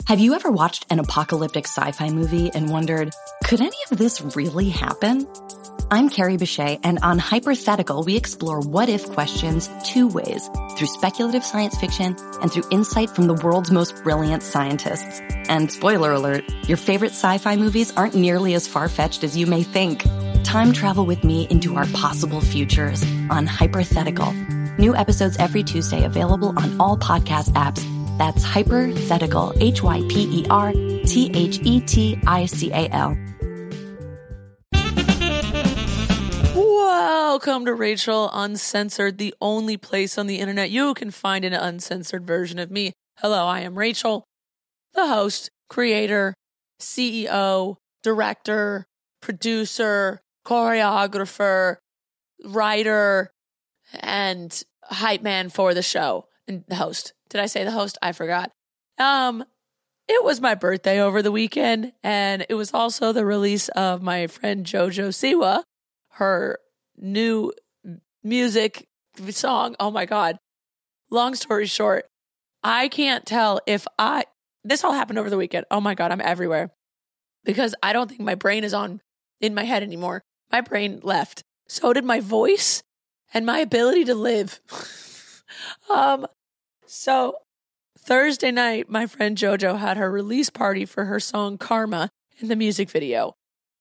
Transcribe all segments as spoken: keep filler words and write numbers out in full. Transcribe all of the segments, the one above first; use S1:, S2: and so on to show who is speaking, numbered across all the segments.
S1: Have you ever watched an apocalyptic sci-fi movie and wondered, could any of this really happen? I'm Carrie Bechet, and on Hypothetical, we explore what-if questions two ways, through speculative science fiction and through insight from the world's most brilliant scientists. And spoiler alert, your favorite sci-fi movies aren't nearly as far-fetched as you may think. Time travel with me into our possible futures on Hypothetical. New episodes every Tuesday, available on all podcast apps. That's Hypothetical, H Y P E R T H E T I C A L.
S2: Welcome to Rachel Uncensored, the only place on the internet you can find an uncensored version of me. Hello, I am Rachel, the host, creator, C E O, director, producer, choreographer, writer, and hype man for the show. And the host. Did I say the host? I forgot. Um, it was my birthday over the weekend, and it was also the release of my friend JoJo Siwa, her new music song. Oh my God. Long story short, I can't tell if I, this all happened over the weekend. Oh my God, I'm everywhere because I don't think my brain is on in my head anymore. My brain left. So did my voice and my ability to live. um, so Thursday night, my friend JoJo had her release party for her song Karma in the music video.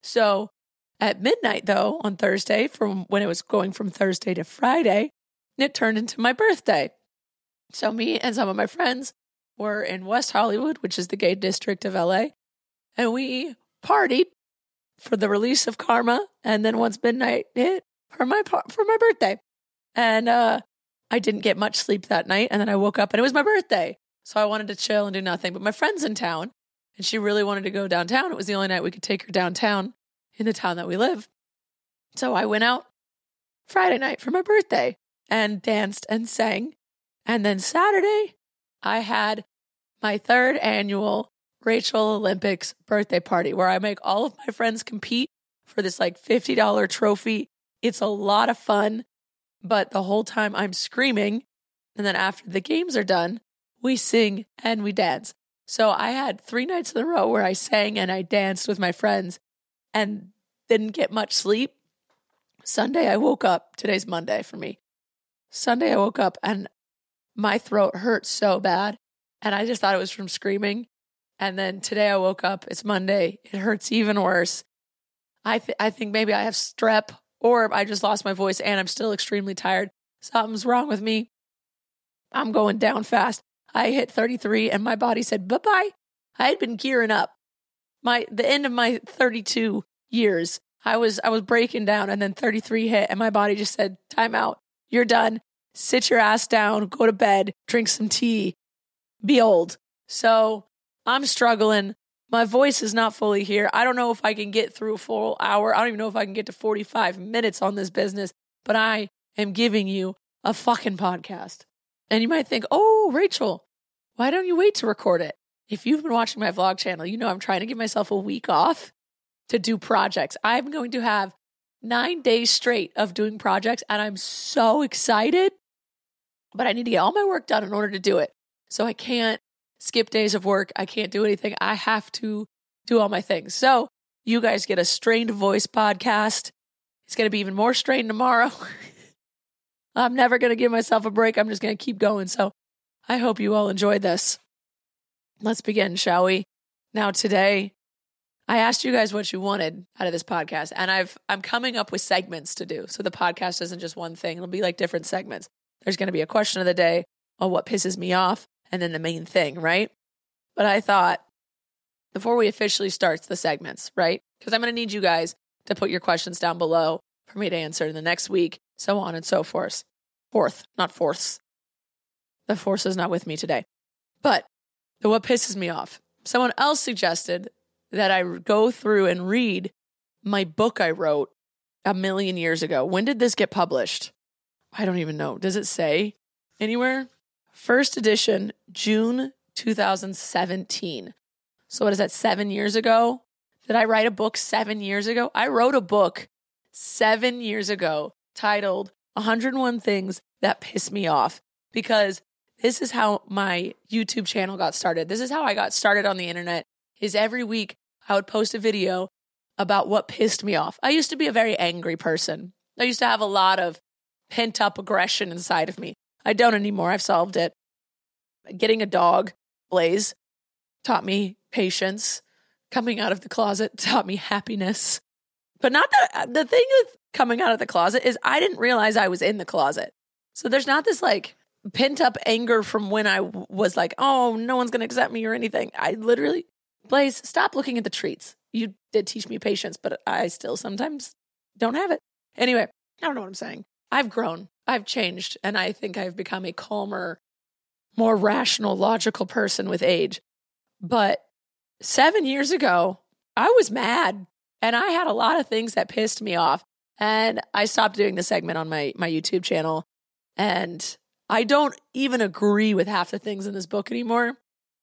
S2: So at midnight, though, on Thursday, from when it was going from Thursday to Friday, it turned into my birthday. So me and some of my friends were in West Hollywood, which is the gay district of L A, and we partied for the release of Karma, and then once midnight hit, for my for my birthday. And uh, I didn't get much sleep that night, and then I woke up, and it was my birthday. So I wanted to chill and do nothing. But my friend's in town, and she really wanted to go downtown. It was the only night we could take her downtown in the town that we live. So I went out Friday night for my birthday and danced and sang. And then Saturday, I had my third annual Rachel Olympics birthday party where I make all of my friends compete for this like fifty dollars trophy. It's a lot of fun, but the whole time I'm screaming. And then after the games are done, we sing and we dance. So I had three nights in a row where I sang and I danced with my friends and didn't get much sleep. Sunday, I woke up. Today's Monday for me. Sunday, I woke up and my throat hurt so bad. And I just thought it was from screaming. And then today I woke up. It's Monday. It hurts even worse. I, th- I think maybe I have strep or I just lost my voice and I'm still extremely tired. Something's wrong with me. I'm going down fast. I hit thirty-three and my body said bye-bye. I had been gearing up. My the end of my thirty-two years, I was I was breaking down, and then thirty-three hit, and my body just said, "Time out. You're done. Sit your ass down. Go to bed. Drink some tea. Be old." So I'm struggling. My voice is not fully here. I don't know if I can get through a full hour. I don't even know if I can get to forty-five minutes on this business, but I am giving you a fucking podcast. And you might think, "Oh, Rachel, why don't you wait to record it?" If you've been watching my vlog channel, you know I'm trying to give myself a week off to do projects. I'm going to have nine days straight of doing projects, and I'm so excited. But I need to get all my work done in order to do it. So I can't skip days of work. I can't do anything. I have to do all my things. So you guys get a strained voice podcast. It's going to be even more strained tomorrow. I'm never going to give myself a break. I'm just going to keep going. So I hope you all enjoyed this. Let's begin, shall we? Now today, I asked you guys what you wanted out of this podcast, and I've, I'm coming up with segments to do. So the podcast isn't just one thing. It'll be like different segments. There's going to be a question of the day on what pisses me off, and then the main thing, right? But I thought, before we officially start the segments, right? Because I'm going to need you guys to put your questions down below for me to answer in the next week, so on and so forth. Fourth, not fourths. The force is not with me today. But the what pisses me off. Someone else suggested that I go through and read my book I wrote a million years ago. When did this get published? I don't even know. Does it say anywhere? First edition, June two thousand seventeen. So what is that, seven years ago? Did I write a book seven years ago? I wrote a book seven years ago titled one hundred one Things That Piss Me Off, because this is how my YouTube channel got started. This is how I got started on the internet, is every week I would post a video about what pissed me off. I used to be a very angry person. I used to have a lot of pent up aggression inside of me. I don't anymore. I've solved it. Getting a dog, Blaze, taught me patience. Coming out of the closet taught me happiness. But not that, the thing with coming out of the closet is I didn't realize I was in the closet. So there's not this like pent up anger from when I w- was like, oh, no one's going to accept me or anything. I literally, Blaze, stop looking at the treats. You did teach me patience, but I still sometimes don't have it. Anyway, I don't know what I'm saying. I've grown. I've changed. And I think I've become a calmer, more rational, logical person with age. But seven years ago, I was mad. And I had a lot of things that pissed me off. And I stopped doing the segment on my, my YouTube channel. And I don't even agree with half the things in this book anymore.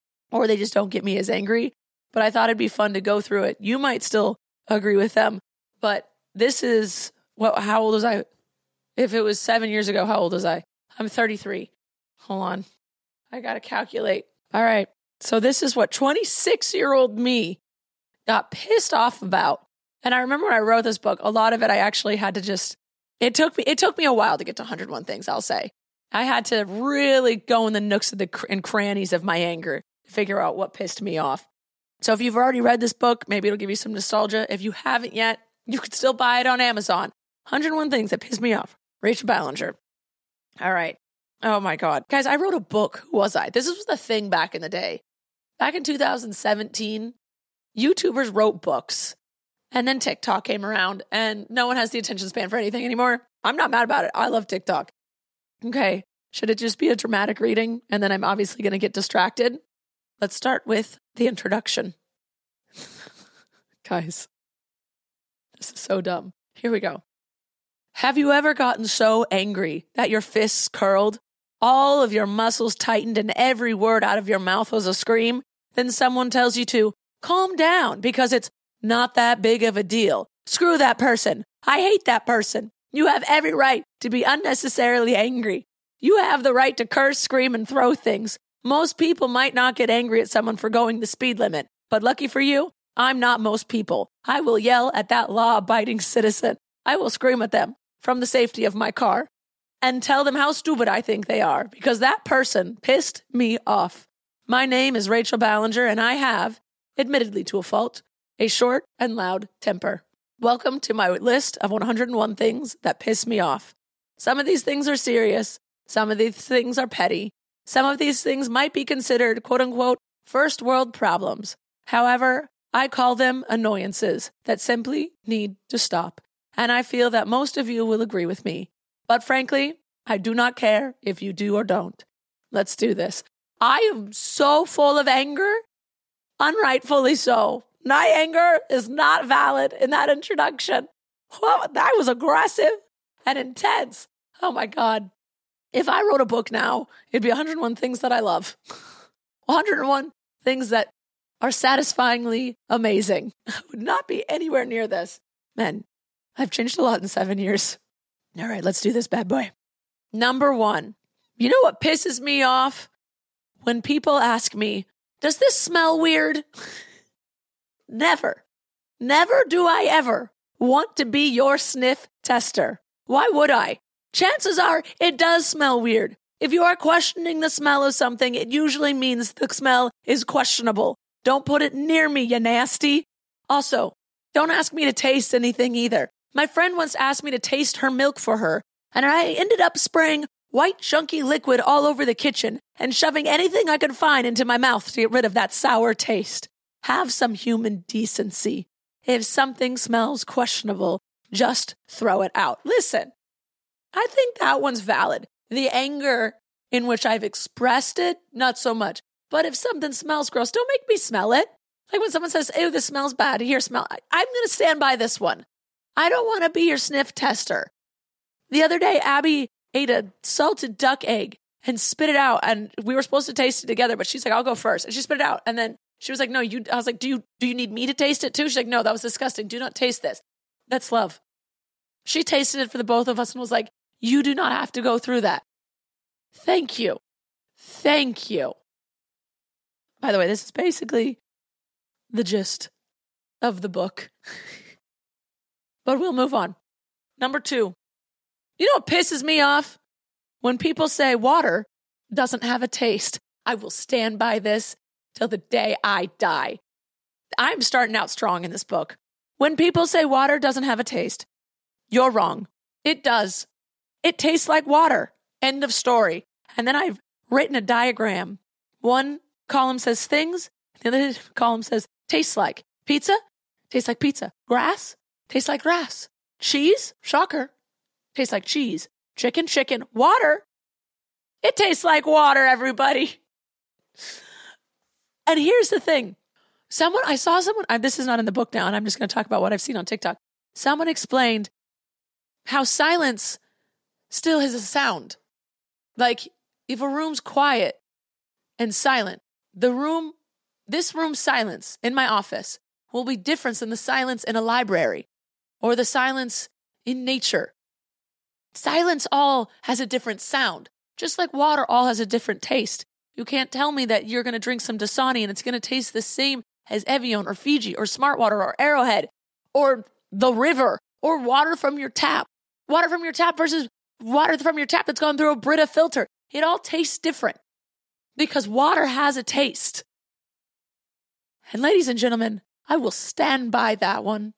S2: Or they just don't get me as angry. But I thought it'd be fun to go through it. You might still agree with them. But this is, what? How old was I? If it was seven years ago, how old was I? I'm thirty-three. Hold on. I got to calculate. All right. So this is what twenty-six-year-old me got pissed off about. And I remember when I wrote this book, a lot of it I actually had to just, it took me, it took me a while to get to one hundred one things, I'll say. I had to really go in the nooks of the cr- and crannies of my anger to figure out what pissed me off. So if you've already read this book, maybe it'll give you some nostalgia. If you haven't yet, you could still buy it on Amazon. one hundred one Things That Pissed Me Off. Rachel Ballinger. All right. Oh my God. Guys, I wrote a book. Who was I? This was the thing back in the day. Back in two thousand seventeen, YouTubers wrote books. And then TikTok came around and no one has the attention span for anything anymore. I'm not mad about it. I love TikTok. Okay. Should it just be a dramatic reading? And then I'm obviously going to get distracted. Let's start with the introduction. Guys, this is so dumb. Here we go. Have you ever gotten so angry that your fists curled, all of your muscles tightened, and every word out of your mouth was a scream? Then someone tells you to calm down because it's not that big of a deal. Screw that person. I hate that person. You have every right to be unnecessarily angry. You have the right to curse, scream, and throw things. Most people might not get angry at someone for going the speed limit, but lucky for you, I'm not most people. I will yell at that law-abiding citizen. I will scream at them from the safety of my car and tell them how stupid I think they are because that person pissed me off. My name is Rachel Ballinger, and I have, admittedly to a fault, a short and loud temper. Welcome to my list of one hundred one things that piss me off. Some of these things are serious. Some of these things are petty. Some of these things might be considered, quote unquote, first world problems. However, I call them annoyances that simply need to stop. And I feel that most of you will agree with me. But frankly, I do not care if you do or don't. Let's do this. I am so full of anger, unrightfully so. My anger is not valid in that introduction. Well, that was aggressive and intense. Oh my God. If I wrote a book now, it'd be one hundred one Things That I Love. one hundred one Things That Are Satisfyingly Amazing. I would not be anywhere near this. Man, I've changed a lot in seven years. All right, let's do this bad boy. Number one, you know what pisses me off? When people ask me, does this smell weird? Never, never do I ever want to be your sniff tester. Why would I? Chances are it does smell weird. If you are questioning the smell of something, it usually means the smell is questionable. Don't put it near me, you nasty. Also, don't ask me to taste anything either. My friend once asked me to taste her milk for her, and I ended up spraying white chunky liquid all over the kitchen and shoving anything I could find into my mouth to get rid of that sour taste. Have some human decency. If something smells questionable, just throw it out. Listen, I think that one's valid. The anger in which I've expressed it, not so much. But if something smells gross, don't make me smell it. Like when someone says, ew, this smells bad, here, smell. I- I'm going to stand by this one. I don't want to be your sniff tester. The other day, Abby ate a salted duck egg and spit it out, and we were supposed to taste it together, but she's like, I'll go first. And she spit it out, and then she was like, no, you, I was like, do you, do you need me to taste it too? She's like, no, that was disgusting. Do not taste this. That's love. She tasted it for the both of us and was like, you do not have to go through that. Thank you. Thank you. By the way, this is basically the gist of the book. But we'll move on. Number two. You know what pisses me off? When people say water doesn't have a taste. I will stand by this till the day I die. I'm starting out strong in this book. When people say water doesn't have a taste, you're wrong. It does. It tastes like water. End of story. And then I've written a diagram. One column says things. The other column says tastes like. Pizza? Tastes like pizza. Grass? Tastes like grass. Cheese? Shocker. Tastes like cheese. Chicken? Chicken. Water? It tastes like water, everybody. And here's the thing. Someone, I saw someone, I, this is not in the book now, and I'm just going to talk about what I've seen on TikTok. Someone explained how silence still has a sound. Like, if a room's quiet and silent, the room, this room's silence in my office will be different than the silence in a library or the silence in nature. Silence all has a different sound, just like water all has a different taste. You can't tell me that you're going to drink some Dasani and it's going to taste the same as Evian or Fiji or Smartwater or Arrowhead or the river or water from your tap. Water from your tap versus water from your tap that's gone through a Brita filter. It all tastes different because water has a taste. And ladies and gentlemen, I will stand by that one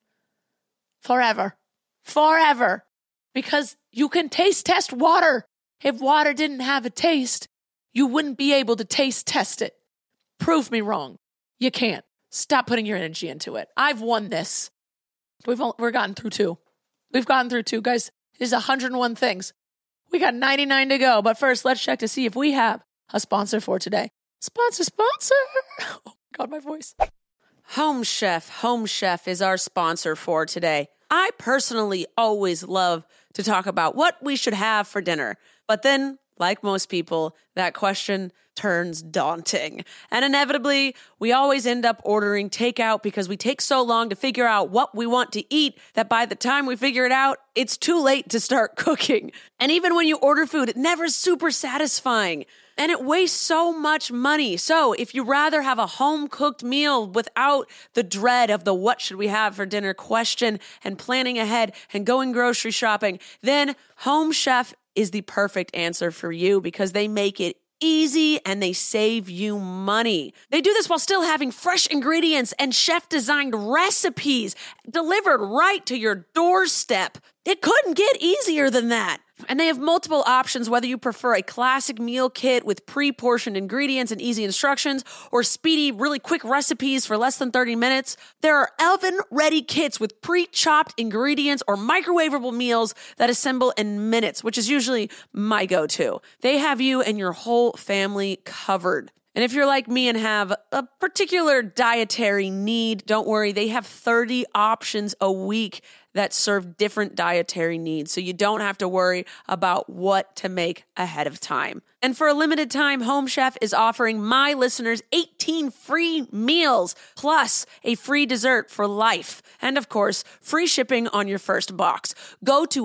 S2: forever, forever, because you can taste test water. If water didn't have a taste, you wouldn't be able to taste test it. Prove me wrong. You can't. Stop putting your energy into it. I've won this. We've all, we've gotten through two. We've gotten through two, guys. There's one hundred one things. We got ninety-nine to go. But first, let's check to see if we have a sponsor for today. Sponsor, sponsor. Oh my God, my voice.
S3: Home Chef. Home Chef is our sponsor for today. I personally always love to talk about what we should have for dinner. But then, like most people, that question turns daunting. And inevitably, we always end up ordering takeout because we take so long to figure out what we want to eat that by the time we figure it out, it's too late to start cooking. And even when you order food, it never is super satisfying. And it wastes so much money. So if you rather have a home-cooked meal without the dread of the what should we have for dinner question and planning ahead and going grocery shopping, then Home Chef is the perfect answer for you because they make it easy and they save you money. They do this while still having fresh ingredients and chef-designed recipes delivered right to your doorstep. It couldn't get easier than that. And they have multiple options, whether you prefer a classic meal kit with pre-portioned ingredients and easy instructions, or speedy, really quick recipes for less than thirty minutes. There are oven-ready kits with pre-chopped ingredients or microwavable meals that assemble in minutes, which is usually my go-to. They have you and your whole family covered. And if you're like me and have a particular dietary need, don't worry, they have thirty options a week that serve different dietary needs, so you don't have to worry about what to make ahead of time. And for a limited time, Home Chef is offering my listeners eighteen free meals, plus a free dessert for life. And of course, free shipping on your first box. Go to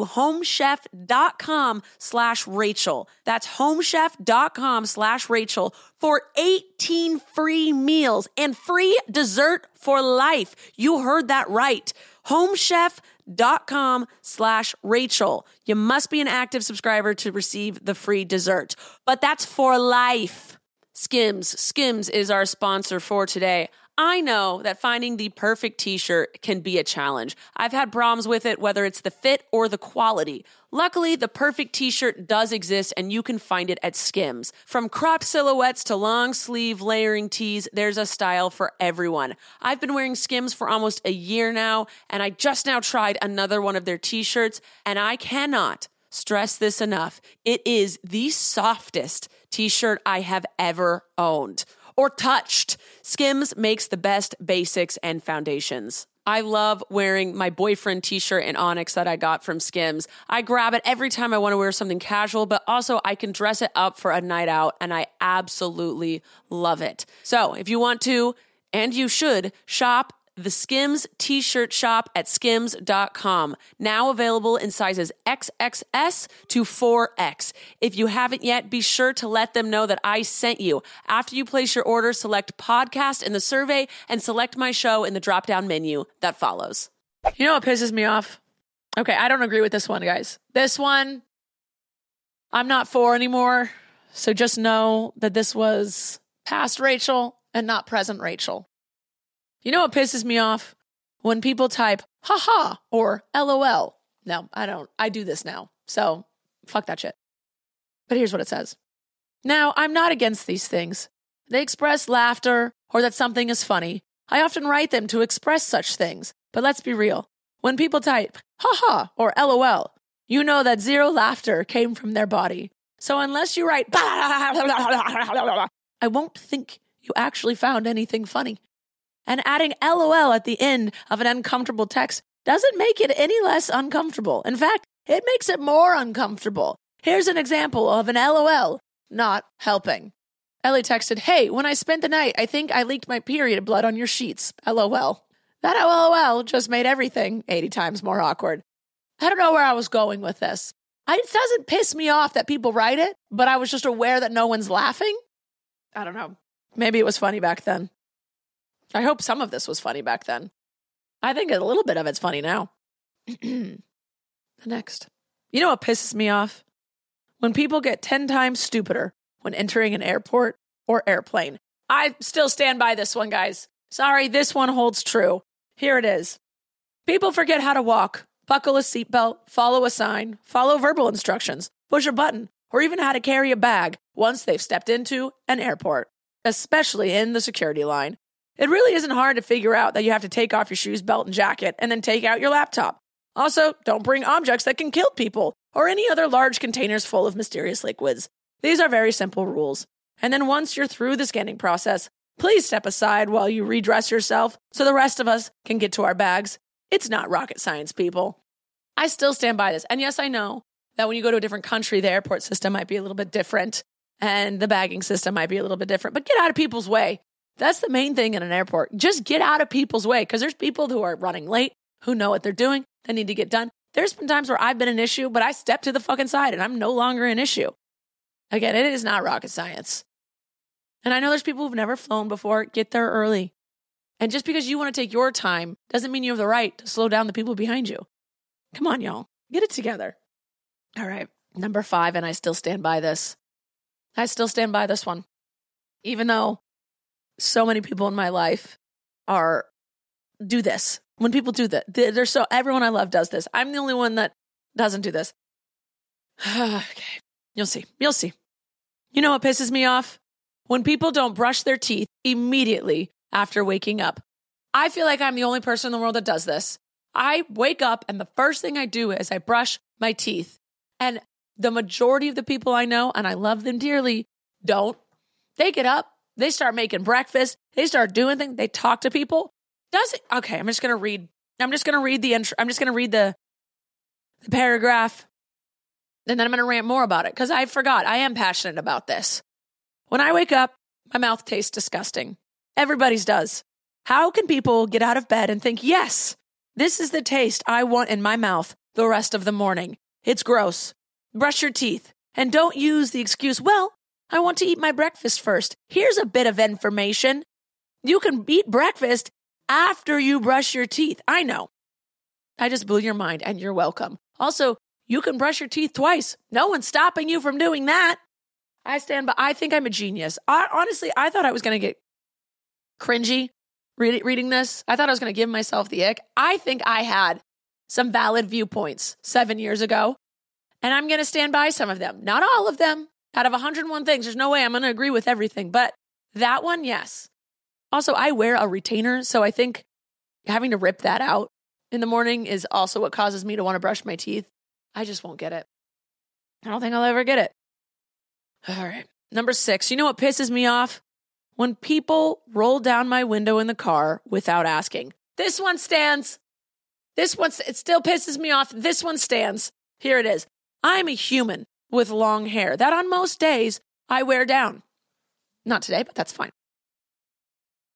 S3: homechef.com slash Rachel. That's homechef.com slash Rachel for eighteen free meals and free dessert for life. You heard that right. homechef.com slash Rachel. You must be an active subscriber to receive the free dessert, but that's for life. Skims. Skims is our sponsor for today. I know that finding the perfect t-shirt can be a challenge. I've had problems with it, whether it's the fit or the quality. Luckily, the perfect t-shirt does exist and you can find it at Skims. From cropped silhouettes to long sleeve layering tees, there's a style for everyone. I've been wearing Skims for almost a year now, and I just now tried another one of their t-shirts, and I cannot stress this enough. It is the softest t-shirt I have ever owned or touched. Skims makes the best basics and foundations. I love wearing my boyfriend t-shirt in Onyx that I got from Skims. I grab it every time I want to wear something casual, but also I can dress it up for a night out, and I absolutely love it. So if you want to, and you should, shop the Skims t-shirt shop at skims dot com. Now available in sizes X X S to four X. If you haven't yet, be sure to let them know that I sent you. After you place your order, select podcast in the survey and select my show in the drop-down menu that follows.
S2: You know what pisses me off? Okay, I don't agree with this one, guys. This one, I'm not for anymore. So just know that this was past Rachel and not present Rachel. You know what pisses me off? When people type, haha, or LOL. No, I don't. I do this now. So fuck that shit. But here's what it says. Now, I'm not against these things. They express laughter or that something is funny. I often write them to express such things. But let's be real. When people type, haha, or LOL, you know that zero laughter came from their body. So unless you write, I won't think you actually found anything funny. And adding LOL at the end of an uncomfortable text doesn't make it any less uncomfortable. In fact, it makes it more uncomfortable. Here's an example of an LOL not helping. Ellie texted, hey, when I spent the night, I think I leaked my period blood on your sheets. LOL. That LOL just made everything eighty times more awkward. I don't know where I was going with this. It doesn't piss me off that people write it, but I was just aware that no one's laughing. I don't know. Maybe it was funny back then. I hope some of this was funny back then. I think a little bit of it's funny now. The next. You know what pisses me off? When people get ten times stupider when entering an airport or airplane. I still stand by this one, guys. Sorry, this one holds true. Here it is. People forget how to walk, buckle a seatbelt, follow a sign, follow verbal instructions, push a button, or even how to carry a bag once they've stepped into an airport, especially in the security line. It really isn't hard to figure out that you have to take off your shoes, belt, and jacket, and then take out your laptop. Also, don't bring objects that can kill people or any other large containers full of mysterious liquids. These are very simple rules. And then once you're through the scanning process, please step aside while you redress yourself so the rest of us can get to our bags. It's not rocket science, people. I still stand by this. And yes, I know that when you go to a different country, the airport system might be a little bit different and the bagging system might be a little bit different, but get out of people's way. That's the main thing in an airport. Just get out of people's way because there's people who are running late, who know what they're doing, that need to get done. There's been times where I've been an issue, but I stepped to the fucking side and I'm no longer an issue. Again, it is not rocket science. And I know there's people who've never flown before. Get there early. And just because you want to take your time doesn't mean you have the right to slow down the people behind you. Come on, y'all. Get it together. All right. Number five, and I still stand by this. I still stand by this one. Even though so many people in my life are do this. When people do that, there's so everyone I love does this. I'm the only one that doesn't do this. Okay. You'll see. You'll see. You know what pisses me off? When people don't brush their teeth immediately after waking up. I feel like I'm the only person in the world that does this. I wake up and the first thing I do is I brush my teeth. And the majority of the people I know, and I love them dearly, don't. They get up, they start making breakfast, they start doing things, they talk to people. Does it? Okay, I'm just going to read. I'm just going to read the intro. I'm just going to read the, the paragraph. And then I'm going to rant more about it because I forgot. I am passionate about this. When I wake up, my mouth tastes disgusting. Everybody's does. How can people get out of bed and think, yes, this is the taste I want in my mouth the rest of the morning? It's gross. Brush your teeth. And don't use the excuse, well, I want to eat my breakfast first. Here's a bit of information. You can eat breakfast after you brush your teeth. I know. I just blew your mind, and you're welcome. Also, you can brush your teeth twice. No one's stopping you from doing that. I stand by. I think I'm a genius. I, honestly, I thought I was going to get cringy read, reading this. I thought I was going to give myself the ick. I think I had some valid viewpoints seven years ago, and I'm going to stand by some of them. Not all of them. Out of one hundred one things, there's no way I'm going to agree with everything, but that one, yes. Also, I wear a retainer, so I think having to rip that out in the morning is also what causes me to want to brush my teeth. I just won't get it. I don't think I'll ever get it. All right. Number six, you know what pisses me off? When people roll down my window in the car without asking. This one stands. This one, it still pisses me off. This one stands. Here it is. I'm a human with long hair that on most days I wear down. Not today, but that's fine.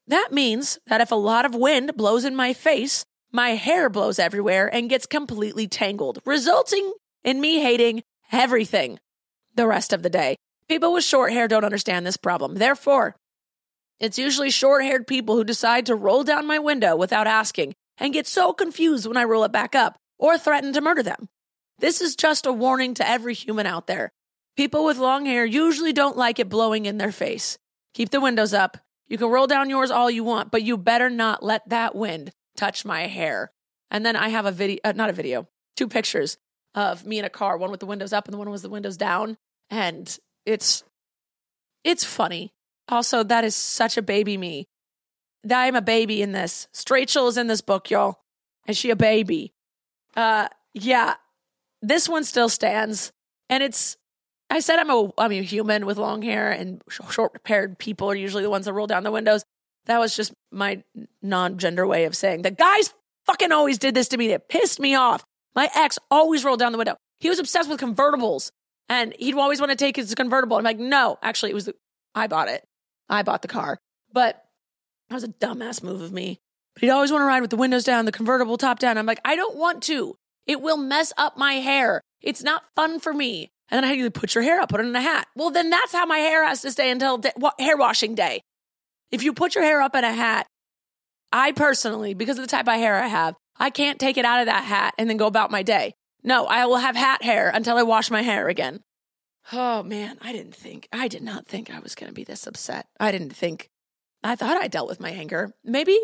S2: That means that if a lot of wind blows in my face, my hair blows everywhere and gets completely tangled, resulting in me hating everything the rest of the day. People with short hair don't understand this problem. Therefore, it's usually short-haired people who decide to roll down my window without asking and get so confused when I roll it back up or threaten to murder them. This is just a warning to every human out there. People with long hair usually don't like it blowing in their face. Keep the windows up. You can roll down yours all you want, but you better not let that wind touch my hair. And then I have a video, uh, not a video, two pictures of me in a car, one with the windows up and the one with the windows down. And it's, it's funny. Also, that is such a baby me. I'm a baby in this. Strachel is in this book, y'all. Is she a baby? Uh, yeah, this one still stands. And it's, I said I'm a, I'm a human with long hair, and short-haired people are usually the ones that roll down the windows. That was just my non-gender way of saying that guys fucking always did this to me. That pissed me off. My ex always rolled down the window. He was obsessed with convertibles, and he'd always want to take his convertible. I'm like, no, actually, it was the, I bought it. I bought the car, but that was a dumbass move of me. But he'd always want to ride with the windows down, the convertible top down. I'm like, I don't want to. It will mess up my hair. It's not fun for me. And then I had to put your hair up, put it in a hat. Well, then that's how my hair has to stay until de- wa- hair washing day. If you put your hair up in a hat, I personally, because of the type of hair I have, I can't take it out of that hat and then go about my day. No, I will have hat hair until I wash my hair again. Oh, man, I didn't think, I did not think I was going to be this upset. I didn't think, I thought I dealt with my anger. Maybe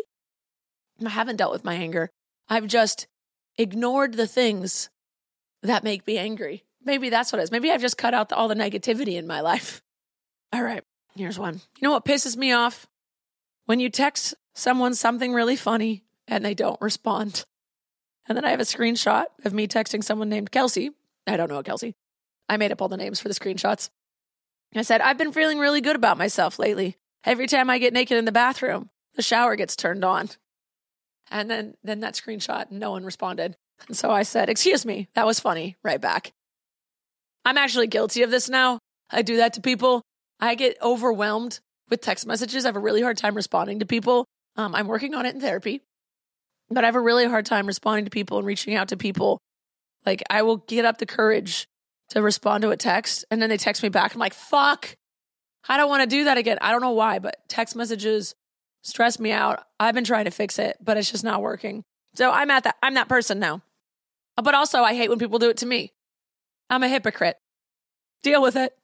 S2: I haven't dealt with my anger. I've just ignored the things that make me angry. Maybe that's what it is. Maybe I've just cut out the, all the negativity in my life. All right, here's one. You know what pisses me off? When you text someone something really funny and they don't respond. And then I have a screenshot of me texting someone named Kelsey. I don't know a Kelsey. I made up all the names for the screenshots. I said, I've been feeling really good about myself lately. Every time I get naked in the bathroom, the shower gets turned on. And then, then that screenshot, no one responded. And so I said, excuse me, that was funny, right back. I'm actually guilty of this now. I do that to people. I get overwhelmed with text messages. I have a really hard time responding to people. Um, I'm working on it in therapy, but I have a really hard time responding to people and reaching out to people. Like, I will get up the courage to respond to a text, and then they text me back. I'm like, fuck, I don't want to do that again. I don't know why, but text messages stress me out. I've been trying to fix it, but it's just not working. So I'm at that. I'm that person now. But also, I hate when people do it to me. I'm a hypocrite. Deal with it.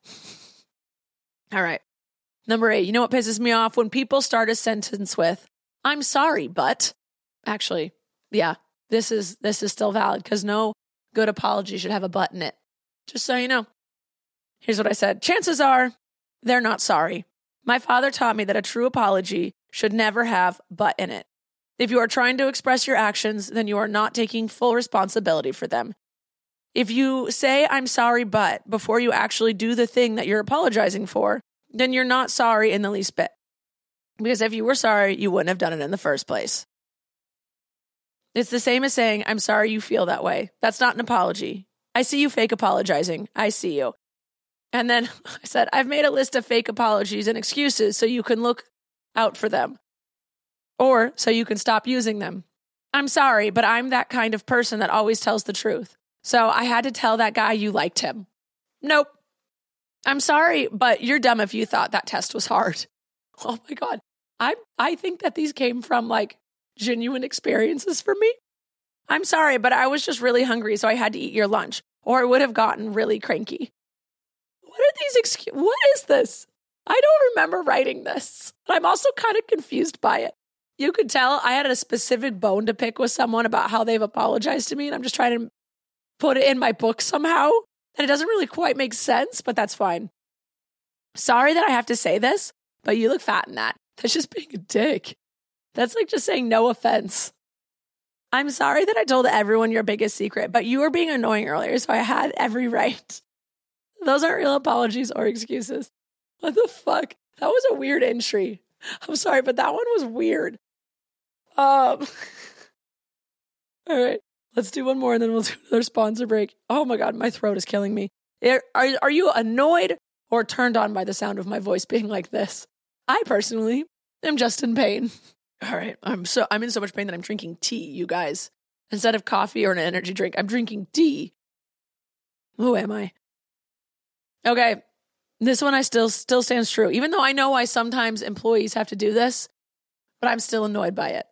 S2: All right. Number eight. You know what pisses me off? When people start a sentence with, I'm sorry, but. Actually, yeah, this is this is still valid because no good apology should have a but in it. Just so you know. Here's what I said. Chances are they're not sorry. My father taught me that a true apology should never have but in it. If you are trying to express your actions, then you are not taking full responsibility for them. If you say, I'm sorry, but before you actually do the thing that you're apologizing for, then you're not sorry in the least bit. Because if you were sorry, you wouldn't have done it in the first place. It's the same as saying, I'm sorry you feel that way. That's not an apology. I see you fake apologizing. I see you. And then I said, I've made a list of fake apologies and excuses so you can look out for them. Or so you can stop using them. I'm sorry, but I'm that kind of person that always tells the truth. So I had to tell that guy you liked him. Nope. I'm sorry, but you're dumb if you thought that test was hard. Oh my God. I I think that these came from like genuine experiences for me. I'm sorry, but I was just really hungry, so I had to eat your lunch, or I would have gotten really cranky. What are these excuses? What is this? I don't remember writing this. I'm also kind of confused by it. You could tell I had a specific bone to pick with someone about how they've apologized to me, and I'm just trying to put it in my book somehow. And it doesn't really quite make sense, but that's fine. Sorry that I have to say this, but you look fat in that. That's just being a dick. That's like just saying no offense. I'm sorry that I told everyone your biggest secret, but you were being annoying earlier, so I had every right. Those aren't real apologies or excuses. What the fuck? That was a weird entry. I'm sorry, but that one was weird. Um. All right. Let's do one more and then we'll do another sponsor break. Oh my God, my throat is killing me. Are, are you annoyed or turned on by the sound of my voice being like this? I personally I'm just in pain. All right. I'm so I'm in so much pain that I'm drinking tea, you guys. Instead of coffee or an energy drink, I'm drinking tea. Who am I? Okay. This one I still still stands true. Even though I know why sometimes employees have to do this, but I'm still annoyed by it.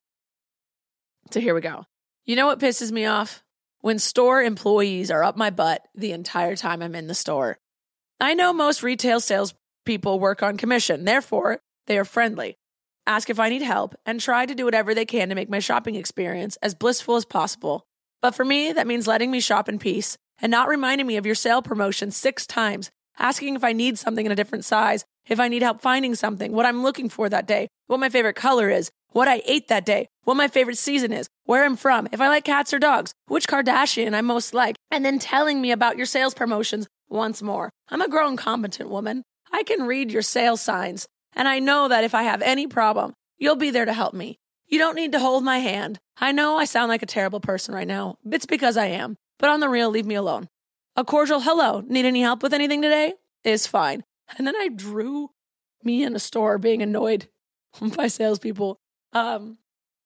S2: So here we go. You know what pisses me off? When store employees are up my butt the entire time I'm in the store. I know most retail salespeople work on commission. Therefore, they are friendly. Ask if I need help, and try to do whatever they can to make my shopping experience as blissful as possible. But for me, that means letting me shop in peace and not reminding me of your sale promotion six times, asking if I need something in a different size, if I need help finding something, what I'm looking for that day, what my favorite color is, what I ate that day, what my favorite season is, where I'm from, if I like cats or dogs, which Kardashian I most like, and then telling me about your sales promotions once more. I'm a grown, competent woman. I can read your sales signs. And I know that if I have any problem, you'll be there to help me. You don't need to hold my hand. I know I sound like a terrible person right now. It's because I am. But on the real, leave me alone. A cordial hello, need any help with anything today? Is fine. And then I drew me in a store being annoyed by salespeople. Um,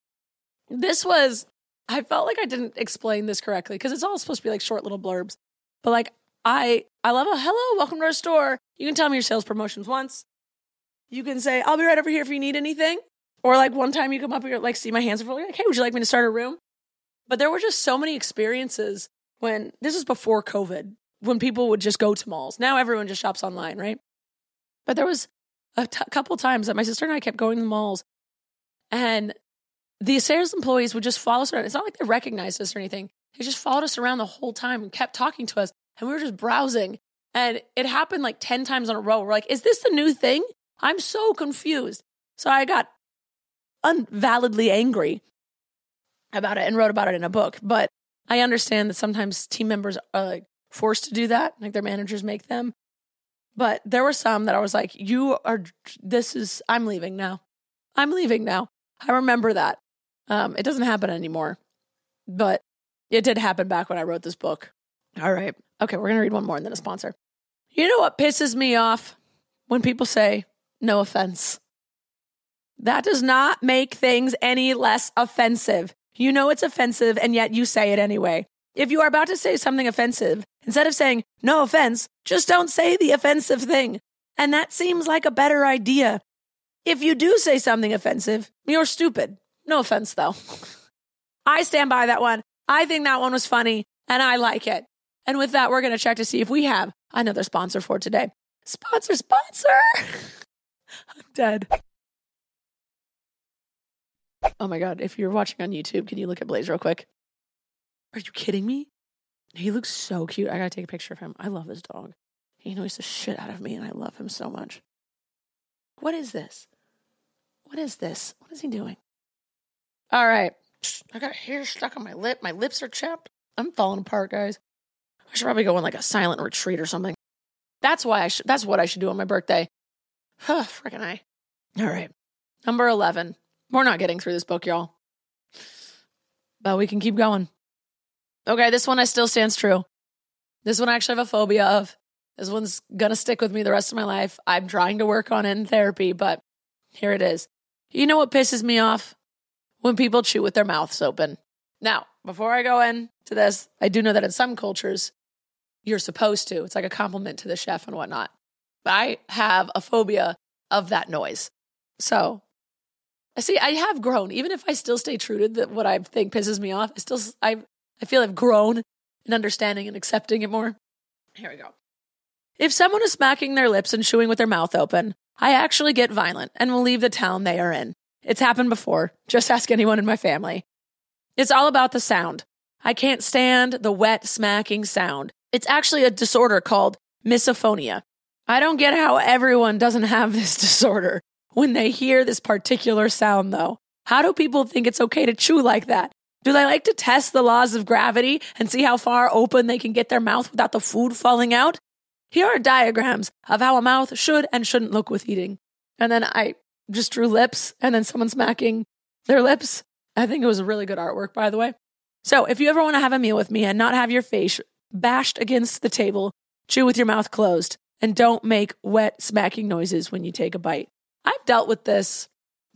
S2: this was, I felt like I didn't explain this correctly because it's all supposed to be like short little blurbs. But like, I, I love a hello, welcome to our store. You can tell me your sales promotions once. You can say, I'll be right over here if you need anything. Or like one time you come up here, like see my hands are full. You're like, hey, would you like me to start a room? But there were just so many experiences when, this was before COVID, when people would just go to malls. Now everyone just shops online, right? But there was a t- couple times that my sister and I kept going to the malls and the sales employees would just follow us around. It's not like they recognized us or anything. They just followed us around the whole time and kept talking to us. And we were just browsing. And it happened like ten times in a row. We're like, is this the new thing? I'm so confused. So I got unvalidly angry about it and wrote about it in a book. But I understand that sometimes team members are like forced to do that, like their managers make them. But there were some that I was like, you are, this is, I'm leaving now. I'm leaving now. I remember that. Um, it doesn't happen anymore. But it did happen back when I wrote this book. All right. Okay, we're going to read one more and then a sponsor. You know what pisses me off? When people say, no offense. That does not make things any less offensive. You know it's offensive, and yet you say it anyway. If you are about to say something offensive, instead of saying, no offense, just don't say the offensive thing. And that seems like a better idea. If you do say something offensive, you're stupid. No offense, though. I stand by that one. I think that one was funny, and I like it. And with that, we're going to check to see if we have another sponsor for today. Sponsor, sponsor! I'm dead. Oh my God, if you're watching on YouTube, can you look at Blaze real quick? Are you kidding me? He looks so cute. I gotta take a picture of him. I love his dog. He annoys the shit out of me, and I love him so much. What is this? What is this? What is he doing? All right. I got hair stuck on my lip. My lips are chapped. I'm falling apart, guys. I should probably go on like a silent retreat or something. That's why I should, that's what I should do on my birthday. Huh, frickin' I. All right. Number eleven. We're not getting through this book, y'all. But we can keep going. Okay, this one I still stands true. This one I actually have a phobia of. This one's gonna stick with me the rest of my life. I'm trying to work on it in therapy, but here it is. You know what pisses me off? When people chew with their mouths open. Now, before I go into this, I do know that in some cultures, you're supposed to. It's like a compliment to the chef and whatnot. But I have a phobia of that noise. So, I see, I have grown. Even if I still stay true to the, what I think pisses me off, I still, I, I feel I've grown in understanding and accepting it more. Here we go. If someone is smacking their lips and chewing with their mouth open, I actually get violent and will leave the town they are in. It's happened before. Just ask anyone in my family. It's all about the sound. I can't stand the wet smacking sound. It's actually a disorder called misophonia. I don't get how everyone doesn't have this disorder. When they hear this particular sound, though, how do people think it's okay to chew like that? Do they like to test the laws of gravity and see how far open they can get their mouth without the food falling out? Here are diagrams of how a mouth should and shouldn't look with eating. And then I just drew lips and then someone smacking their lips. I think it was a really good artwork, by the way. So if you ever want to have a meal with me and not have your face bashed against the table, chew with your mouth closed and don't make wet smacking noises when you take a bite. I've dealt with this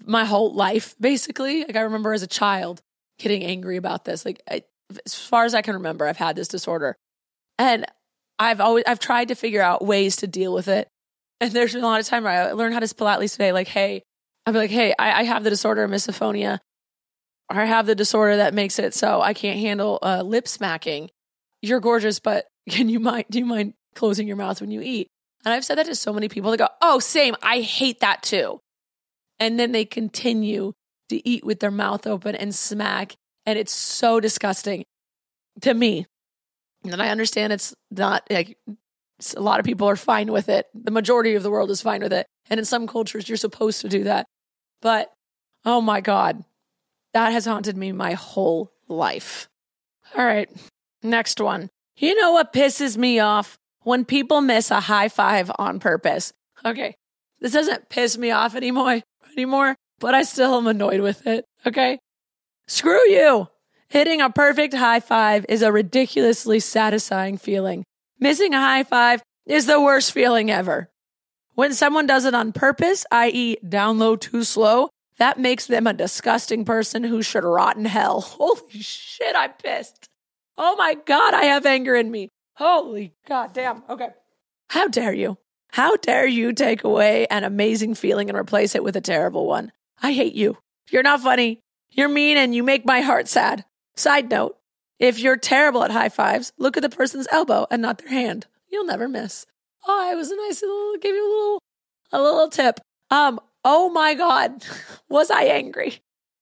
S2: my whole life, basically. Like I remember as a child getting angry about this. Like I, as far as I can remember, I've had this disorder. And I've always, I've tried to figure out ways to deal with it. And there's been a lot of time where I learned how to politely say like, hey, I'd be like, hey, I, I have the disorder of misophonia. Or I have the disorder that makes it so I can't handle uh, lip smacking. You're gorgeous, but can you mind, do you mind closing your mouth when you eat? And I've said that to so many people. They go, oh, same. I hate that too. And then they continue to eat with their mouth open and smack. And it's so disgusting to me. And I understand it's not like a lot of people are fine with it. The majority of the world is fine with it. And in some cultures, you're supposed to do that. But oh my God, that has haunted me my whole life. All right, next one. You know what pisses me off? When people miss a high five on purpose. Okay, this doesn't piss me off anymore, anymore, but I still am annoyed with it. Okay, screw you. Hitting a perfect high five is a ridiculously satisfying feeling. Missing a high five is the worst feeling ever. When someone does it on purpose, that is down low too slow, that makes them a disgusting person who should rot in hell. Holy shit, I'm pissed. Oh my God, I have anger in me. Holy God damn. Okay. How dare you? How dare you take away an amazing feeling and replace it with a terrible one? I hate you. You're not funny. You're mean and you make my heart sad. Side note, if you're terrible at high fives, look at the person's elbow and not their hand. You'll never miss. Oh, it was a nice little, give you a little, a little tip. Um, oh my God, was I angry?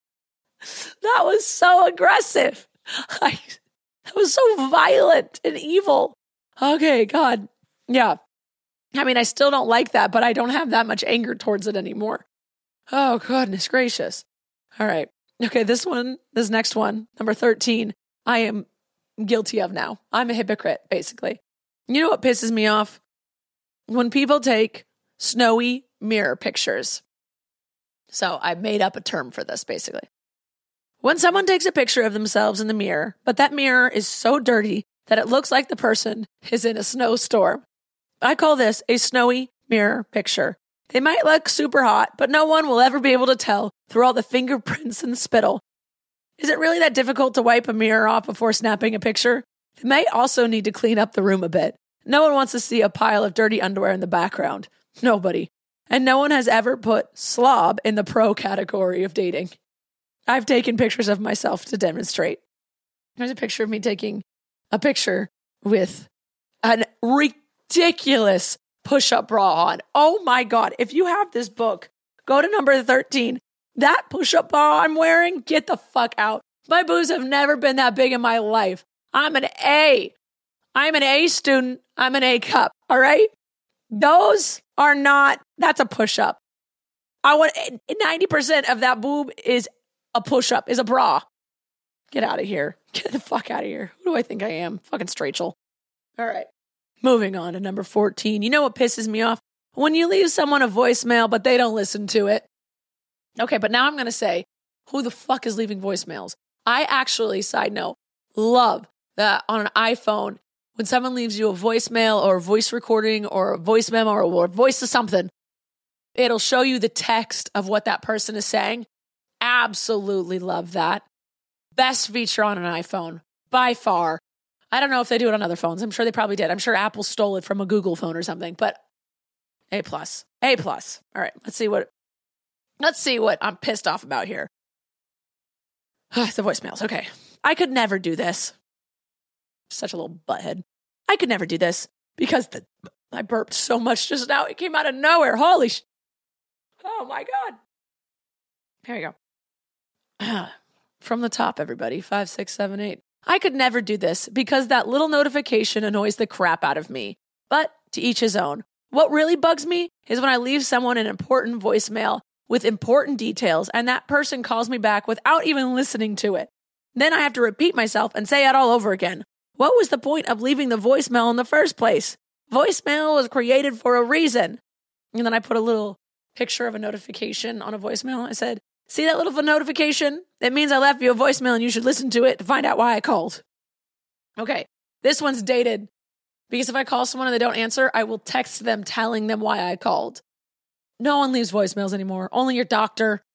S2: That was so aggressive. I, that was so violent and evil. Okay, God. Yeah. I mean, I still don't like that, but I don't have that much anger towards it anymore. Oh, goodness gracious. All right. Okay, this one, this next one, number thirteen, I am guilty of now. I'm a hypocrite, basically. You know what pisses me off? When people take snowy mirror pictures. So I made up a term for this, basically. When someone takes a picture of themselves in the mirror, but that mirror is so dirty that it looks like the person is in a snowstorm. I call this a snowy mirror picture. They might look super hot, but no one will ever be able to tell through all the fingerprints and spittle. Is it really that difficult to wipe a mirror off before snapping a picture? They might also need to clean up the room a bit. No one wants to see a pile of dirty underwear in the background. Nobody. And no one has ever put slob in the pro category of dating. I've taken pictures of myself to demonstrate. There's a picture of me taking a picture with an ridiculous push-up bra on. Oh my God. If you have this book, go to number thirteen. That push-up bra I'm wearing, get the fuck out. My boobs have never been that big in my life. I'm an A. I'm an A student. I'm an A cup. All right? Those are not, that's a push-up. I want ninety percent of that boob is a push-up, is a bra. Get out of here. Get the fuck out of here. Who do I think I am? Fucking Strachel. All right. Moving on to number fourteen. You know what pisses me off? When you leave someone a voicemail, but they don't listen to it. Okay, but now I'm going to say, who the fuck is leaving voicemails? I actually, side note, love that on an iPhone, when someone leaves you a voicemail or a voice recording or a voice memo or a voice of something, it'll show you the text of what that person is saying. Absolutely love that. Best feature on an iPhone, by far. I don't know if they do it on other phones. I'm sure they probably did. I'm sure Apple stole it from a Google phone or something, but A plus, A plus. All right, let's see what, let's see what I'm pissed off about here. The voicemails. Okay. I could never do this. Such a little butthead. I could never do this because the, I burped so much just now. It came out of nowhere. Holy sh. Oh my God. Here we go. From the top, everybody. Five, six, seven, eight. I could never do this because that little notification annoys the crap out of me. But to each his own. What really bugs me is when I leave someone an important voicemail with important details and that person calls me back without even listening to it. Then I have to repeat myself and say it all over again. What was the point of leaving the voicemail in the first place? Voicemail was created for a reason. And then I put a little picture of a notification on a voicemail. I said, see that little notification? It means I left you a voicemail and you should listen to it to find out why I called. Okay, this one's dated because if I call someone and they don't answer, I will text them telling them why I called. No one leaves voicemails anymore. Only your doctor,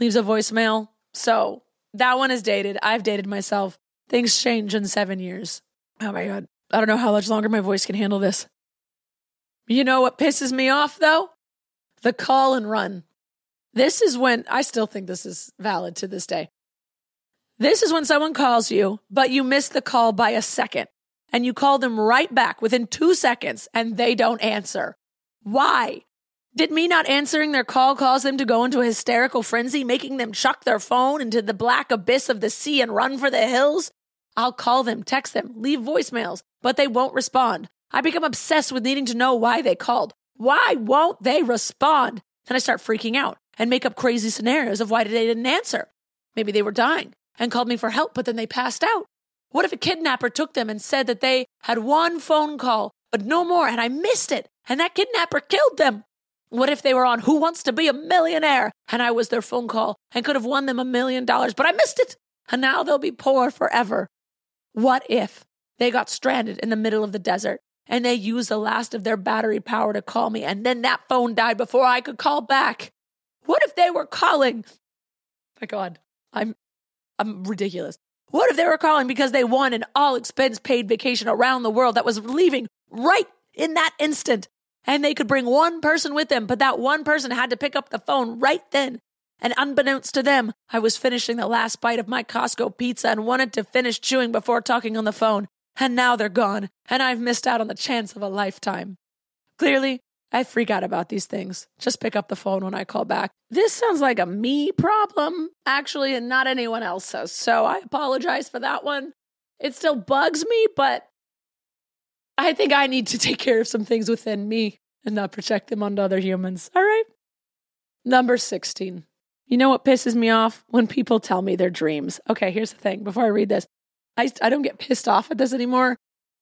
S2: leaves a voicemail. So that one is dated. I've dated myself. Things change in seven years. Oh my God. I don't know how much longer my voice can handle this. You know what pisses me off though? The call and run. This is when, I still think this is valid to this day. This is when someone calls you, but you miss the call by a second. And you call them right back within two seconds and they don't answer. Why? Did me not answering their call cause them to go into a hysterical frenzy, making them chuck their phone into the black abyss of the sea and run for the hills? I'll call them, text them, leave voicemails, but they won't respond. I become obsessed with needing to know why they called. Why won't they respond? Then I start freaking out and make up crazy scenarios of why they didn't answer. Maybe they were dying and called me for help, but then they passed out. What if a kidnapper took them and said that they had one phone call, but no more, and I missed it, and that kidnapper killed them? What if they were on Who Wants to Be a Millionaire, and I was their phone call and could have won them a million dollars, but I missed it, and now they'll be poor forever? What if they got stranded in the middle of the desert, and they used the last of their battery power to call me, and then that phone died before I could call back? What if they were calling? My God, I'm I'm ridiculous. What if they were calling because they won an all-expense-paid vacation around the world that was leaving right in that instant, and they could bring one person with them, but that one person had to pick up the phone right then? And unbeknownst to them, I was finishing the last bite of my Costco pizza and wanted to finish chewing before talking on the phone. And now they're gone, and I've missed out on the chance of a lifetime. Clearly, I freak out about these things. Just pick up the phone when I call back. This sounds like a me problem, actually, and not anyone else's. So I apologize for that one. It still bugs me, but I think I need to take care of some things within me and not project them onto other humans. All right? Number sixteen. You know what pisses me off? When people tell me their dreams. Okay, here's the thing. Before I read this, I, I don't get pissed off at this anymore,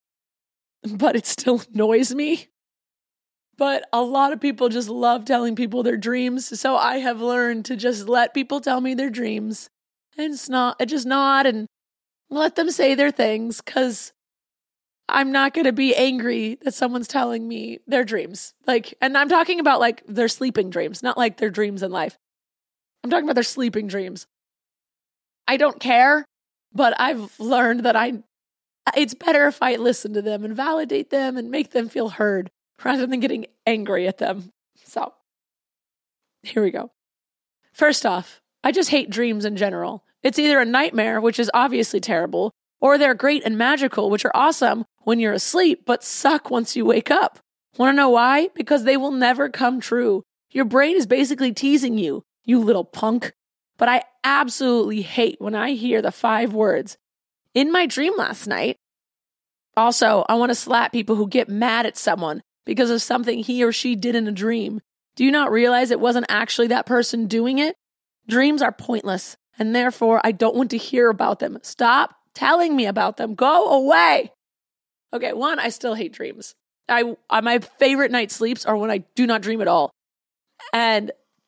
S2: but it still annoys me. But a lot of people just love telling people their dreams. So I have learned to just let people tell me their dreams and it's not, just nod and let them say their things, because I'm not going to be angry that someone's telling me their dreams. Like, and I'm talking about like their sleeping dreams, not like their dreams in life. I'm talking about their sleeping dreams. I don't care, but I've learned that I, it's better if I listen to them and validate them and make them feel heard, rather than getting angry at them. So, here we go. First off, I just hate dreams in general. It's either a nightmare, which is obviously terrible, or they're great and magical, which are awesome when you're asleep, but suck once you wake up. Want to know why? Because they will never come true. Your brain is basically teasing you, you little punk. But I absolutely hate when I hear the five words, "In my dream last night." Also, I want to slap people who get mad at someone because of something he or she did in a dream. Do you not realize it wasn't actually that person doing it? Dreams are pointless, and therefore I don't want to hear about them. Stop telling me about them. Go away. Okay, one, I still hate dreams. I, I my favorite night sleeps are when I do not dream at all. And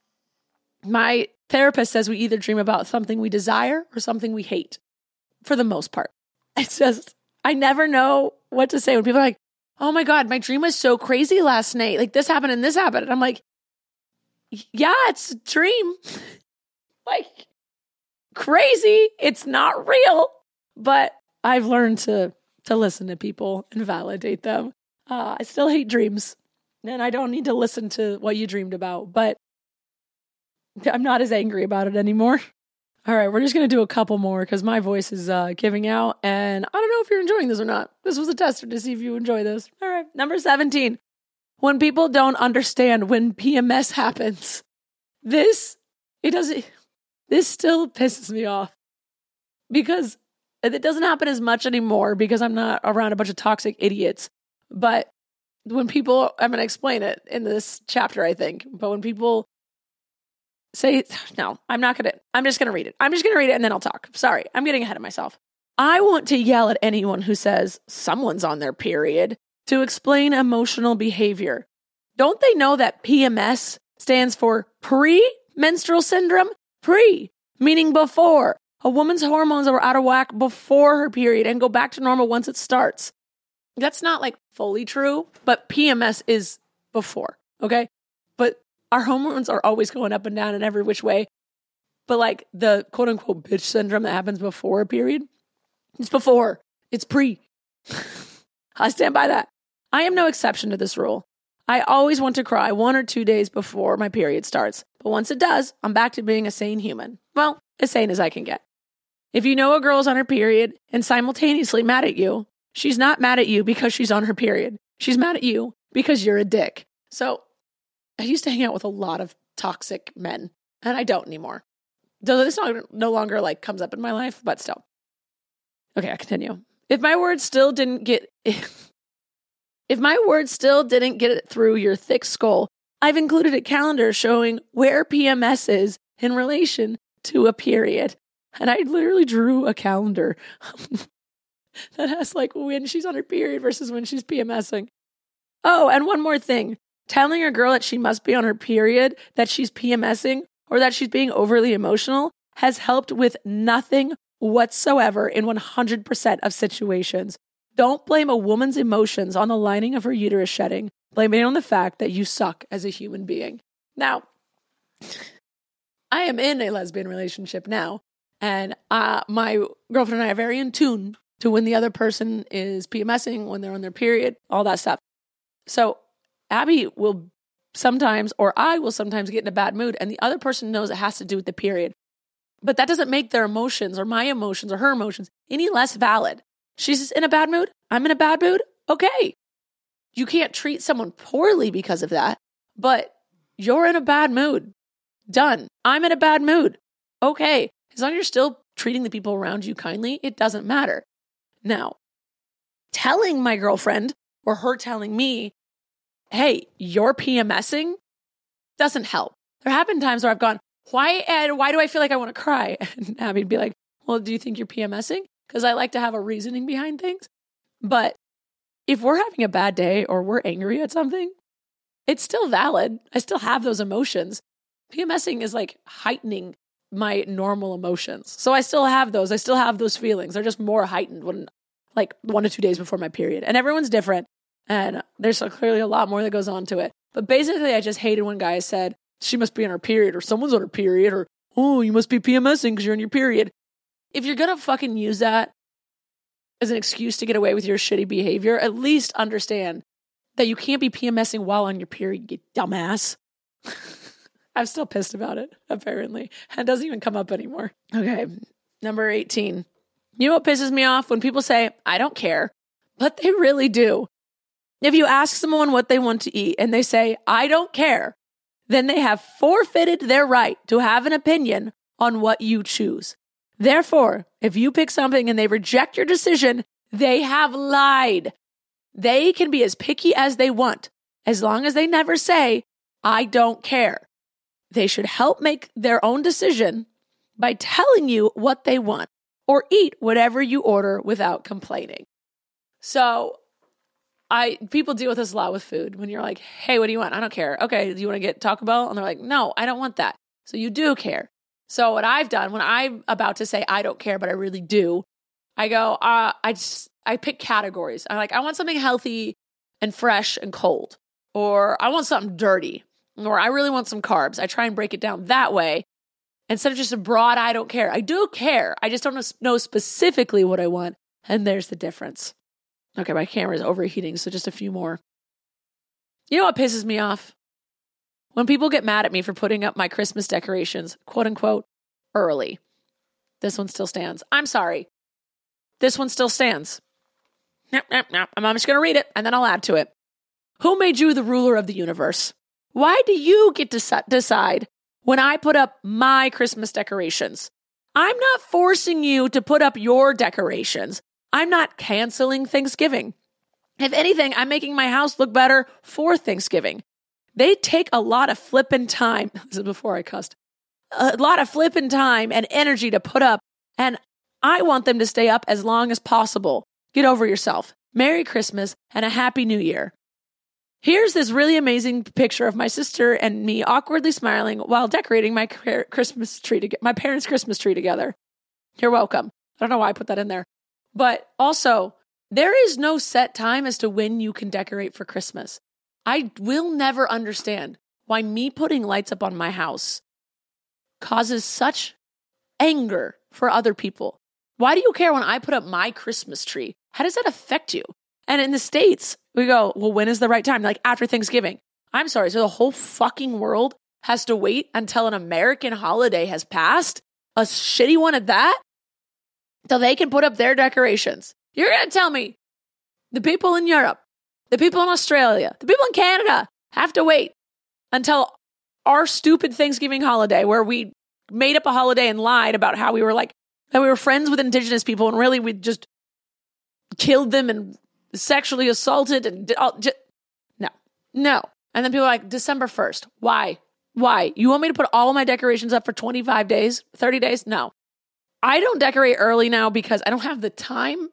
S2: my therapist says we either dream about something we desire or something we hate, for the most part. It's just, I never know what to say when people are like, "Oh my God, my dream was so crazy last night. Like this happened and this happened." And I'm like, yeah, it's a dream. Like, crazy. It's not real. But I've learned to, to listen to people and validate them. Uh, I still hate dreams. And I don't need to listen to what you dreamed about. But I'm not as angry about it anymore. All right, we're just going to do a couple more because my voice is uh, giving out, and I don't know if you're enjoying this or not. This was a tester to see if you enjoy this. All right, number seventeen. When people don't understand when P M S happens. This, it doesn't, this still pisses me off because it doesn't happen as much anymore because I'm not around a bunch of toxic idiots. But when people, I'm going to explain it in this chapter, I think, but when people say, no, I'm not going to, I'm just going to read it. I'm just going to read it and then I'll talk. Sorry, I'm getting ahead of myself. I want to yell at anyone who says someone's on their period to explain emotional behavior. Don't they know that P M S stands for pre-menstrual syndrome? Pre, meaning before. A woman's hormones are out of whack before her period and go back to normal once it starts. That's not like fully true, but P M S is before, okay? But our hormones are always going up and down in every which way. but like the quote unquote bitch syndrome that happens before a period, it's before, it's pre. I stand by that. I am no exception to this rule. I always want to cry one or two days before my period starts, but once it does, I'm back to being a sane human. Well, as sane as I can get. If you know a girl's on her period and simultaneously mad at you, she's not mad at you because she's on her period. She's mad at you because you're a dick. So I used to hang out with a lot of toxic men, and I don't anymore. Though this no, no longer like comes up in my life, but still. Okay, I continue. If my words still didn't get if, if my words still didn't get it through your thick skull, I've included a calendar showing where P M S is in relation to a period. And I literally drew a calendar that has like when she's on her period versus when she's PMSing. Oh, and one more thing. Telling a girl that she must be on her period, that she's PMSing, or that she's being overly emotional has helped with nothing whatsoever in one hundred percent of situations. Don't blame a woman's emotions on the lining of her uterus shedding. Blame it on the fact that you suck as a human being. Now, I am in a lesbian relationship now, and uh, my girlfriend and I are very in tune to when the other person is PMSing, when they're on their period, all that stuff. So Abby will sometimes, or I will sometimes get in a bad mood, and the other person knows it has to do with the period. But that doesn't make their emotions or my emotions or her emotions any less valid. She's in a bad mood. I'm in a bad mood. Okay. You can't treat someone poorly because of that, but you're in a bad mood. Done. I'm in a bad mood. Okay. As long as you're still treating the people around you kindly, it doesn't matter. Now, telling my girlfriend or her telling me, hey, you're PMSing, doesn't help. There have been times where I've gone, why, Ed, why do I feel like I want to cry? And Abby'd be like, well, do you think you're PMSing? Because I like to have a reasoning behind things. But if we're having a bad day or we're angry at something, it's still valid. I still have those emotions. PMSing is like heightening my normal emotions. So I still have those. I still have those feelings. They're just more heightened when like one or two days before my period. And everyone's different. And there's clearly a lot more that goes on to it. But basically, I just hated when guys said, she must be on her period, or someone's on her period, or, oh, you must be PMSing because you're on your period. If you're going to fucking use that as an excuse to get away with your shitty behavior, at least understand that you can't be PMSing while on your period, you dumbass. I'm still pissed about it, apparently. It doesn't even come up anymore. Okay, number eighteen. You know what pisses me off? When people say, I don't care, but they really do. If you ask someone what they want to eat and they say, I don't care, then they have forfeited their right to have an opinion on what you choose. Therefore, if you pick something and they reject your decision, they have lied. They can be as picky as they want, as long as they never say, I don't care. They should help make their own decision by telling you what they want, or eat whatever you order without complaining. So, I people deal with this a lot with food. When you're like, hey, what do you want? I don't care. Okay, do you want to get Taco Bell? And they're like, no, I don't want that. So you do care. So what I've done when I'm about to say I don't care, but I really do, I go, uh, I just, I pick categories. I'm like, I want something healthy and fresh and cold. Or I want something dirty. Or I really want some carbs. I try and break it down that way instead of just a broad I don't care. I do care. I just don't know specifically what I want. And there's the difference. Okay, my camera is overheating, so just a few more. You know what pisses me off? When people get mad at me for putting up my Christmas decorations, quote unquote, early. This one still stands. I'm sorry. This one still stands. Nope, nope, nope. I'm just going to read it, and then I'll add to it. Who made you the ruler of the universe? Why do you get to decide when I put up my Christmas decorations? I'm not forcing you to put up your decorations. I'm not canceling Thanksgiving. If anything, I'm making my house look better for Thanksgiving. They take a lot of flippin' time. This is before I cussed. A lot of flippin' time and energy to put up, and I want them to stay up as long as possible. Get over yourself. Merry Christmas and a Happy New Year. Here's this really amazing picture of my sister and me awkwardly smiling while decorating my Christmas tree to my parents' Christmas tree together. You're welcome. I don't know why I put that in there. But also, there is no set time as to when you can decorate for Christmas. I will never understand why me putting lights up on my house causes such anger for other people. Why do you care when I put up my Christmas tree? How does that affect you? And in the States, we go, well, when is the right time? Like after Thanksgiving. I'm sorry. So the whole fucking world has to wait until an American holiday has passed? A shitty one at that? Till they can put up their decorations. You're going to tell me the people in Europe, the people in Australia, the people in Canada have to wait until our stupid Thanksgiving holiday where we made up a holiday and lied about how we were like, that we were friends with indigenous people and really we just killed them and sexually assaulted and did all, just, no, no. And then people are like, December first. Why? Why? You want me to put all of my decorations up for twenty-five days, thirty days? No. I don't decorate early now because I don't have the time.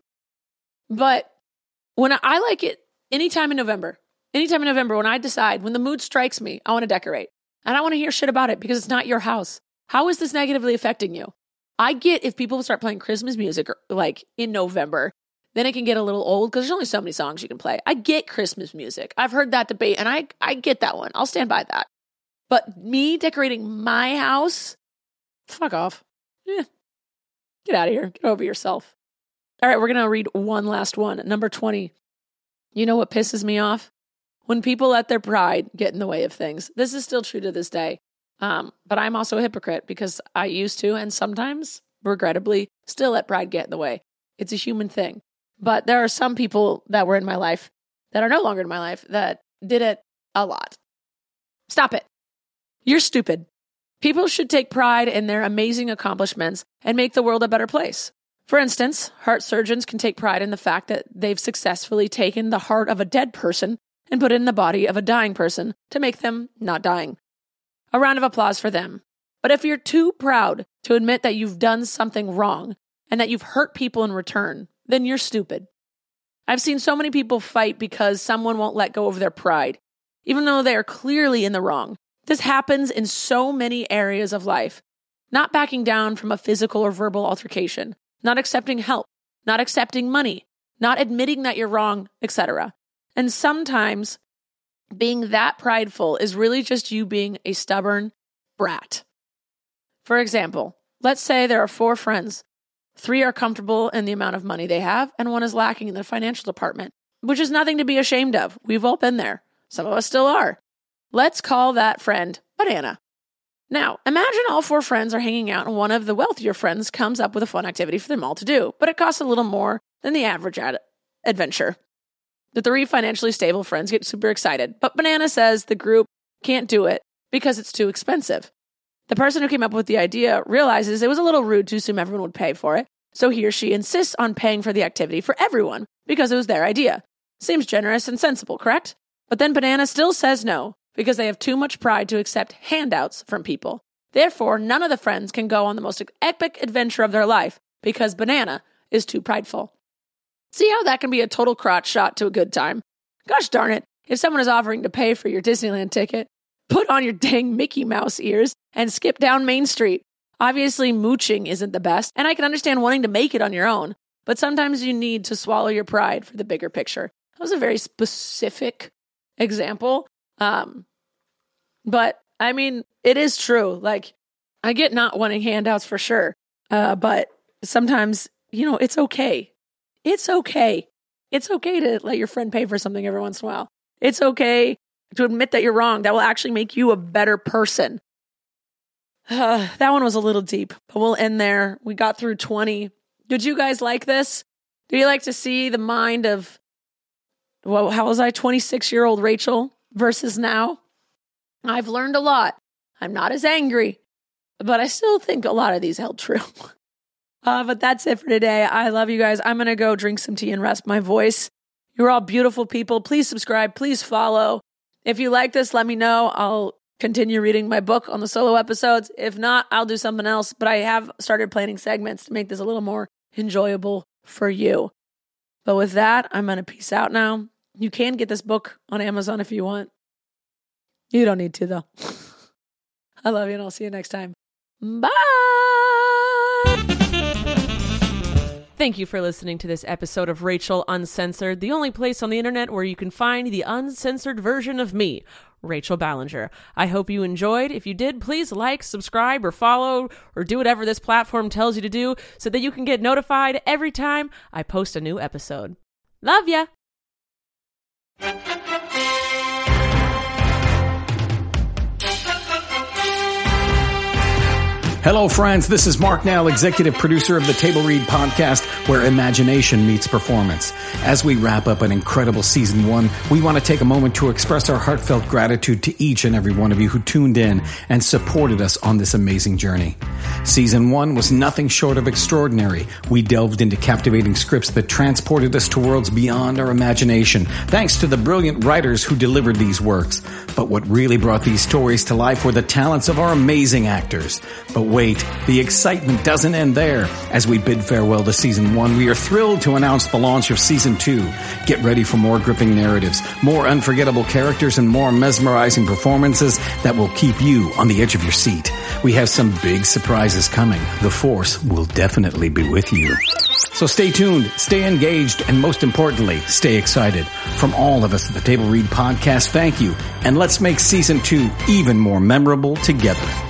S2: But when I, I like it anytime in November, anytime in November, when I decide, when the mood strikes me, I want to decorate. And I want to hear shit about it because it's not your house. How is this negatively affecting you? I get if people start playing Christmas music like in November, then it can get a little old because there's only so many songs you can play. I get Christmas music. I've heard that debate and I, I get that one. I'll stand by that. But me decorating my house, fuck off. Eh, get out of here. Get over yourself. All right, we're going to read one last one. Number twenty. You know what pisses me off? When people let their pride get in the way of things. This is still true to this day. Um, but I'm also a hypocrite because I used to and sometimes, regrettably, still let pride get in the way. It's a human thing. But there are some people that were in my life that are no longer in my life that did it a lot. Stop it. You're stupid. People should take pride in their amazing accomplishments and make the world a better place. For instance, heart surgeons can take pride in the fact that they've successfully taken the heart of a dead person and put it in the body of a dying person to make them not dying. A round of applause for them. But if you're too proud to admit that you've done something wrong and that you've hurt people in return, then you're stupid. I've seen so many people fight because someone won't let go of their pride, even though they are clearly in the wrong. This happens in so many areas of life. Not backing down from a physical or verbal altercation, not accepting help, not accepting money, not admitting that you're wrong, et cetera. And sometimes being that prideful is really just you being a stubborn brat. For example, let's say there are four friends. Three are comfortable in the amount of money they have, and one is lacking in the financial department, which is nothing to be ashamed of. We've all been there. Some of us still are. Let's call that friend Banana. Now, imagine all four friends are hanging out and one of the wealthier friends comes up with a fun activity for them all to do, but it costs a little more than the average ad- adventure. The three financially stable friends get super excited, but Banana says the group can't do it because it's too expensive. The person who came up with the idea realizes it was a little rude to assume everyone would pay for it, so he or she insists on paying for the activity for everyone because it was their idea. Seems generous and sensible, correct? But then Banana still says no, because they have too much pride to accept handouts from people. Therefore, none of the friends can go on the most epic adventure of their life because Banana is too prideful. See how that can be a total crotch shot to a good time? Gosh darn it, if someone is offering to pay for your Disneyland ticket, put on your dang Mickey Mouse ears and skip down Main Street. Obviously, mooching isn't the best, and I can understand wanting to make it on your own, but sometimes you need to swallow your pride for the bigger picture. That was a very specific example. Um, but I mean, it is true. Like, I get not wanting handouts for sure. Uh, but sometimes, you know, it's okay. It's okay. It's okay to let your friend pay for something every once in a while. It's okay to admit that you're wrong. That will actually make you a better person. Uh, that one was a little deep, but we'll end there. We got through twenty. Did you guys like this? Do you like to see the mind of, well, how was I, twenty-six-year-old Rachel versus now? I've learned a lot. I'm not as angry, but I still think a lot of these held true. Uh, but that's it for today. I love you guys. I'm going to go drink some tea and rest my voice. You're all beautiful people. Please subscribe. Please follow. If you like this, let me know. I'll continue reading my book on the solo episodes. If not, I'll do something else. But I have started planning segments to make this a little more enjoyable for you. But with that, I'm going to peace out now. You can get this book on Amazon if you want. You don't need to, though. I love you, and I'll see you next time. Bye!
S4: Thank you for listening to this episode of Rachel Uncensored, the only place on the internet where you can find the uncensored version of me, Rachel Ballinger. I hope you enjoyed. If you did, please like, subscribe, or follow, or do whatever this platform tells you to do so that you can get notified every time I post a new episode. Love ya!
S5: Hello, friends. This is Mark Nell, executive producer of the Table Read podcast, where imagination meets performance. As we wrap up an incredible season one, we want to take a moment to express our heartfelt gratitude to each and every one of you who tuned in and supported us on this amazing journey. Season one was nothing short of extraordinary. We delved into captivating scripts that transported us to worlds beyond our imagination, thanks to the brilliant writers who delivered these works. But what really brought these stories to life were the talents of our amazing actors. But wait, the excitement doesn't end there. As we bid farewell to season one, we are thrilled to announce the launch of season two. Get ready for more gripping narratives, more unforgettable characters, and more mesmerizing performances that will keep you on the edge of your seat. We have some big surprises coming. The Force will definitely be with you. So stay tuned, stay engaged, and most importantly, stay excited. From all of us at the Table Read podcast, thank you. And let's make season two even more memorable together.